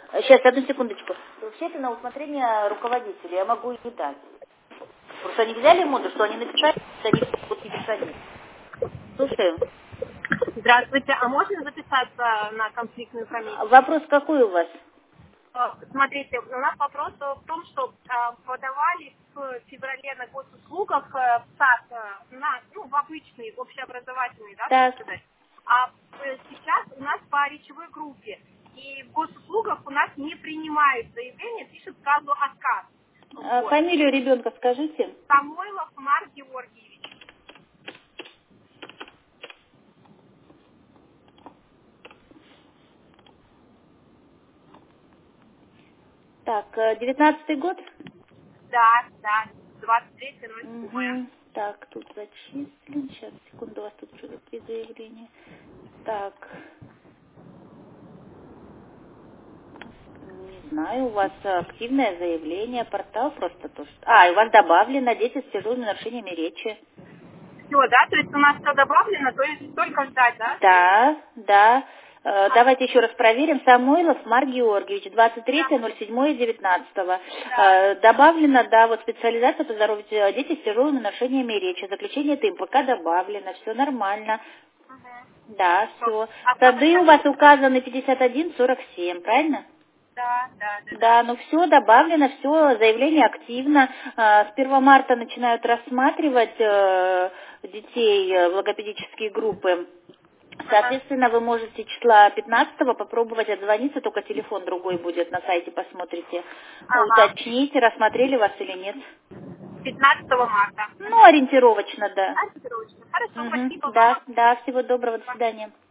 Сейчас, одну секундочку. Вообще это на усмотрение руководителя. Я могу и не дать. Просто они взяли моду, что они написали, что они будут не приходить. Слушаю. Здравствуйте, а можно записаться на конфликтную комиссию? Вопрос какой у вас? Смотрите, у нас вопрос в том, что подавали в феврале на госуслугах в САД, в обычный, общеобразовательный, да, так сказать. А сейчас у нас по речевой группе. И в госуслугах у нас не принимают заявление, пишут сразу отказ. Вот. Фамилию ребенка скажите. Самойлов Марк Георгиевич. Так, 19-й год? Да, 23.07. Так, тут зачислен. Сейчас, секунду, у вас тут что, какие заявления? Так. Не знаю, у вас активное заявление, портал просто то, что... и у вас добавлено дети с тяжелыми нарушениями речи. Все, да? То есть у нас все добавлено, то есть только ждать, да? Да. Давайте еще раз проверим. Самойлов Марк Георгиевич, 23.07.19. Добавлено, да, вот специализация по здоровью дети с тяжелыми нарушениями речи. Заключение ТМПК добавлено, все нормально. Да, все. Сады у вас указаны 51-47, правильно? Да, ну все добавлено, все, заявление активно. С 1 марта начинают рассматривать детей в логопедические группы. Соответственно, вы можете числа 15-го попробовать отзвониться, только телефон другой будет, на сайте посмотрите. Уточните, рассмотрели вас или нет. 15 марта. Ну, ориентировочно, да. Ориентировочно. Хорошо, спасибо вам. Да, всего доброго, до свидания.